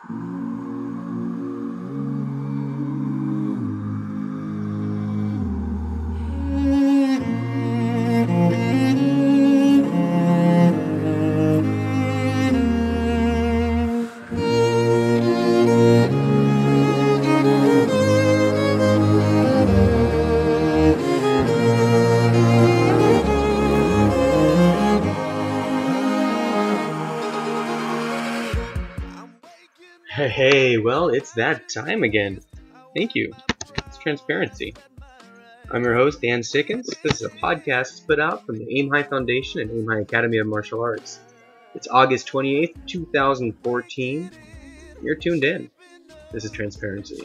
Hey, well, it's that time again. Thank you. It's transparency. I'm your host, Dan Sickens. This is a podcast put out from the Aim High Foundation and Aim High Academy of Martial Arts. It's August 28th, 2014. You're tuned in. This is transparency.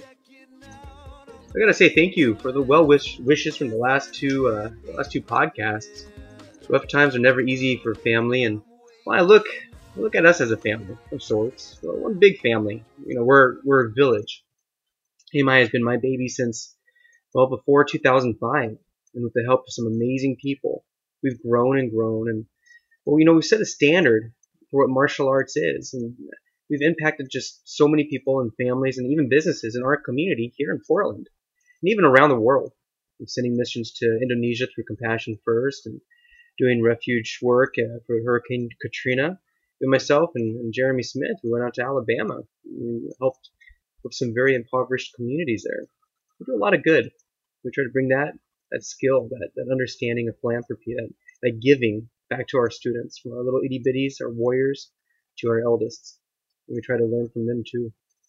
I gotta say thank you for the well wishes from the last two podcasts. Rough times are never easy for family, and well, I look at us as a family of sorts. Well, one big family. We're a village. AMI has been my baby since, well, before 2005, and with the help of some amazing people, we've grown and grown, and well, we've set a standard for what martial arts is, and we've impacted just so many people and families and even businesses in our community here in Portland, and even around the world. We're sending missions to Indonesia through Compassion First, and doing refuge work for Hurricane Katrina. And myself and Jeremy Smith, we went out to Alabama. We helped with some very impoverished communities there. We do a lot of good. We try to bring that skill, that understanding of philanthropy, that giving back to our students, from our little itty bitties, our warriors, to our eldest. And we try to learn from them too.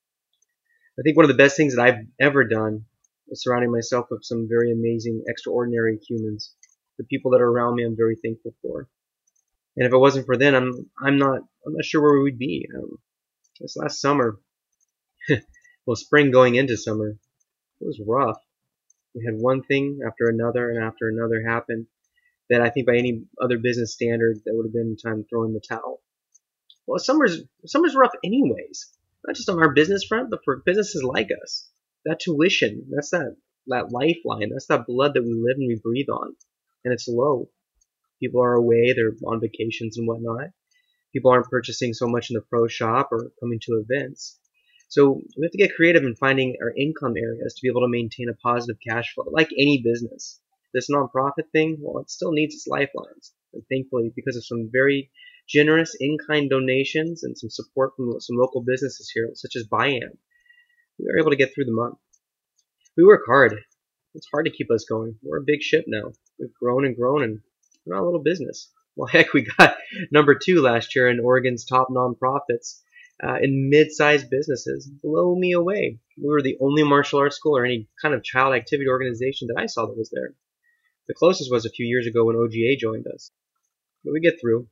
I think one of the best things that I've ever done is surrounding myself with some very amazing, extraordinary humans. The people that are around me, I'm very thankful for. And if it wasn't for them, I'm not sure where we'd be. This last summer, well, spring going into summer, it was rough. We had one thing after another and after another happen that I think by any other business standard, that would have been time to throw in the towel. Well, summer's rough anyways. Not just on our business front, but for businesses like us. That tuition, that's that lifeline, that's that blood that we live and we breathe on. And it's low. People are away, they're on vacations and whatnot. People aren't purchasing so much in the pro shop or coming to events. So we have to get creative in finding our income areas to be able to maintain a positive cash flow, like any business. This nonprofit thing, well, it still needs its lifelines. And thankfully, because of some very generous in-kind donations and some support from some local businesses here, such as BIAM, we were able to get through the month. We work hard. It's hard to keep us going. We're a big ship now. We've grown and grown, and we're not a little business. Well, heck, we got number 2 last year in Oregon's top nonprofits in mid-sized businesses. Blow me away. We were the only martial arts school or any kind of child activity organization that I saw that was there. The closest was a few years ago when OGA joined us. But we get through.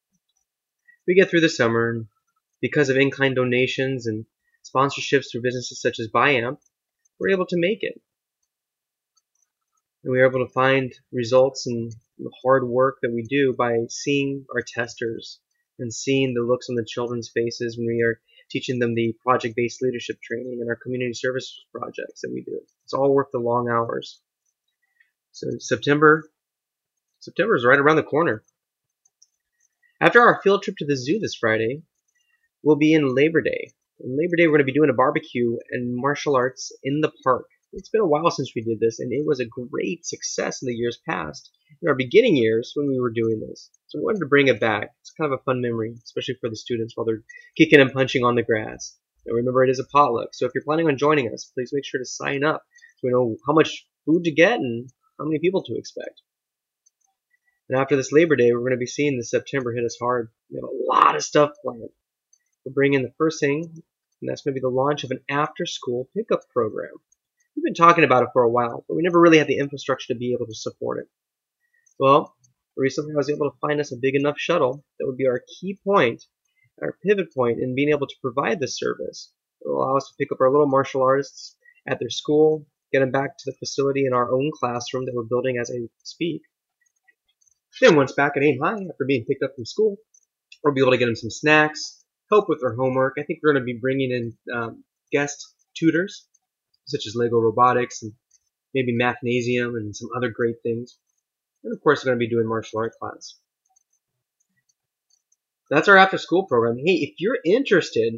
We get through the summer, and because of in-kind donations and sponsorships through businesses such as BIAMP, we're able to make it. And we are able to find results in the hard work that we do by seeing our testers and seeing the looks on the children's faces when we are teaching them the project-based leadership training and our community service projects that we do. It's all worth the long hours. So September is right around the corner. After our field trip to the zoo this Friday, we'll be in Labor Day. On Labor Day, we're going to be doing a barbecue and martial arts in the park. It's been a while since we did this, and it was a great success in the years past, in our beginning years when we were doing this. So we wanted to bring it back. It's kind of a fun memory, especially for the students while they're kicking and punching on the grass. And remember, it is a potluck, so if you're planning on joining us, please make sure to sign up so we know how much food to get and how many people to expect. And after this Labor Day, we're going to be seeing this September hit us hard. We have a lot of stuff planned. We'll bring in the first thing, and that's going to be the launch of an after-school pickup program. We've been talking about it for a while, but we never really had the infrastructure to be able to support it. Well, recently I was able to find us a big enough shuttle that would be our key point, our pivot point in being able to provide this service. It will allow us to pick up our little martial artists at their school, get them back to the facility in our own classroom that we're building as I speak. Then once back at Aim High, after being picked up from school, we'll be able to get them some snacks, help with their homework. I think we're going to be bringing in guest tutors, such as Lego Robotics and maybe Mathnasium and some other great things. And of course, we're going to be doing martial art class. That's our after-school program. Hey, if you're interested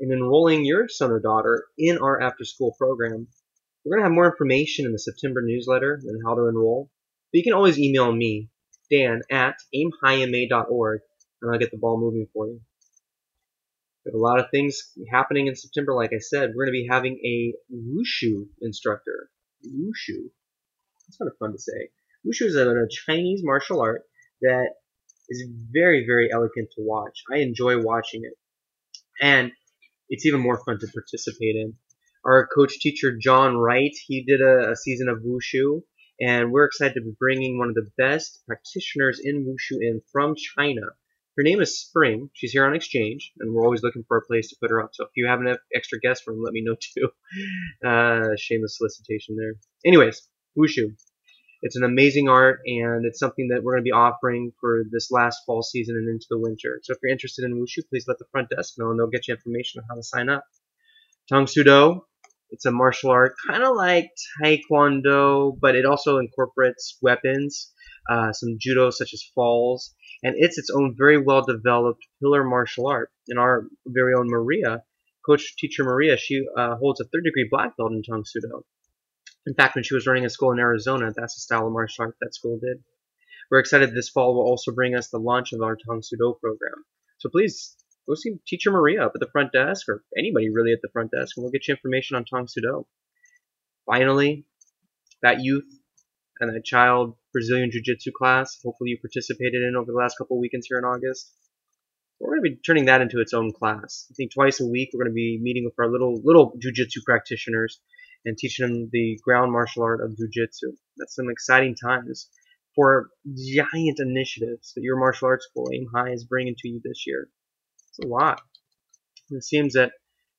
in enrolling your son or daughter in our after-school program. We're going to have more information in the September newsletter and how to enroll. But you can always email me, Dan, at aimhighma.org, and I'll get the ball moving for you. We have a lot of things happening in September. Like I said, we're going to be having a wushu instructor. Wushu. That's kind of fun to say. Wushu is a Chinese martial art that is very, very elegant to watch. I enjoy watching it. And it's even more fun to participate in. Our coach teacher, John Wright, he did a season of wushu, and we're excited to be bringing one of the best practitioners in wushu in from China. Her name is Spring. She's here on exchange, and we're always looking for a place to put her up. So if you have an extra guest room, let me know too. Shameless solicitation there. Anyways, wushu. It's an amazing art, and it's something that we're going to be offering for this last fall season and into the winter. So if you're interested in wushu, please let the front desk know, and they'll get you information on how to sign up. Tang Soo Do. It's a martial art, kind of like Taekwondo, but it also incorporates weapons, some judo such as falls, and it's its own very well-developed pillar martial art. And our very own Maria, coach teacher Maria, she holds a 3rd degree black belt in Tang Soo Do. In fact, when she was running a school in Arizona, that's the style of martial art that school did. We're excited this fall will also bring us the launch of our Tang Soo Do program. So please, go see Teacher Maria up at the front desk, or anybody really at the front desk, and we'll get you information on Tang Soo Do. Finally, that youth and that child Brazilian Jiu-Jitsu class, hopefully you participated in over the last couple of weekends here in August. We're going to be turning that into its own class. I think twice a week we're going to be meeting with our little Jiu-Jitsu practitioners and teaching them the ground martial art of Jiu-Jitsu. That's some exciting times for giant initiatives that your martial arts school, Aim High, is bringing to you this year. It's a lot. And it seems that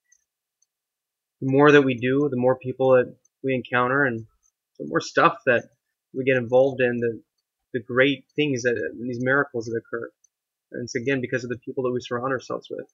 the more that we do, the more people that we encounter, and the more stuff that we get involved in, the great things, these miracles that occur. And it's again because of the people that we surround ourselves with.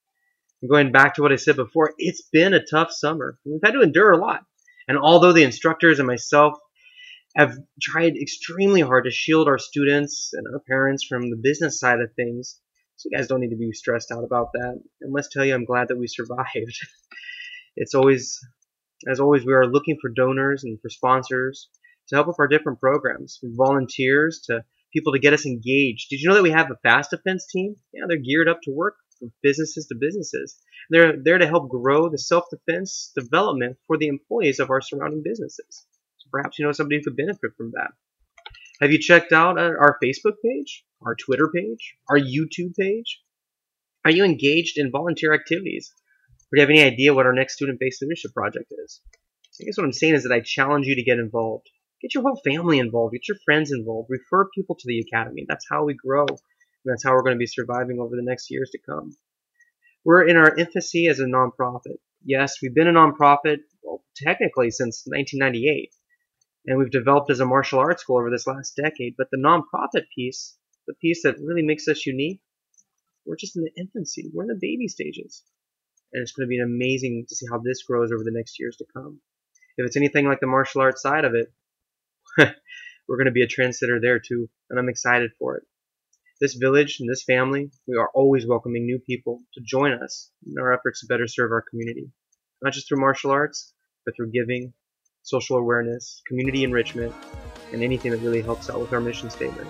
And going back to what I said before, it's been a tough summer. We've had to endure a lot. And although the instructors and myself have tried extremely hard to shield our students and our parents from the business side of things, so you guys don't need to be stressed out about that. And let's tell you, I'm glad that we survived. It's always, as always, we are looking for donors and for sponsors to help with our different programs, from volunteers to people to get us engaged. Did you know that we have a fast defense team? Yeah, they're geared up to work from businesses to businesses. They're there to help grow the self-defense development for the employees of our surrounding businesses. So perhaps you know somebody who could benefit from that. Have you checked out our Facebook page, our Twitter page, our YouTube page? Are you engaged in volunteer activities? Or do you have any idea what our next student-based leadership project is? I guess what I'm saying is that I challenge you to get involved. Get your whole family involved. Get your friends involved. Refer people to the academy. That's how we grow. And that's how we're going to be surviving over the next years to come. We're in our infancy as a nonprofit. Yes, we've been a nonprofit, well, technically since 1998. And we've developed as a martial arts school over this last decade. But the nonprofit piece, the piece that really makes us unique, we're just in the infancy. We're in the baby stages. And it's going to be amazing to see how this grows over the next years to come. If it's anything like the martial arts side of it, we're going to be a trendsetter there too, and I'm excited for it. This village and this family, we are always welcoming new people to join us in our efforts to better serve our community, not just through martial arts, but through giving, social awareness, community enrichment, and anything that really helps out with our mission statement.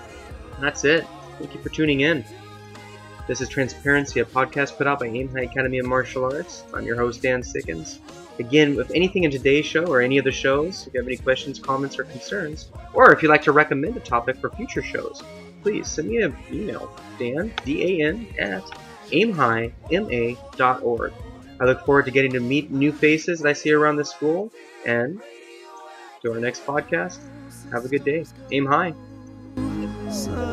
And that's it. Thank you for tuning in. This is Transparency, a podcast put out by Aim High Academy of Martial Arts. I'm your host, Dan Sickens. Again, with anything in today's show or any other shows, if you have any questions, comments, or concerns, or if you'd like to recommend a topic for future shows, please send me an email, Dan, D-A-N, at aimhighma.org. I look forward to getting to meet new faces that I see around the school, and to our next podcast, have a good day. Aim high.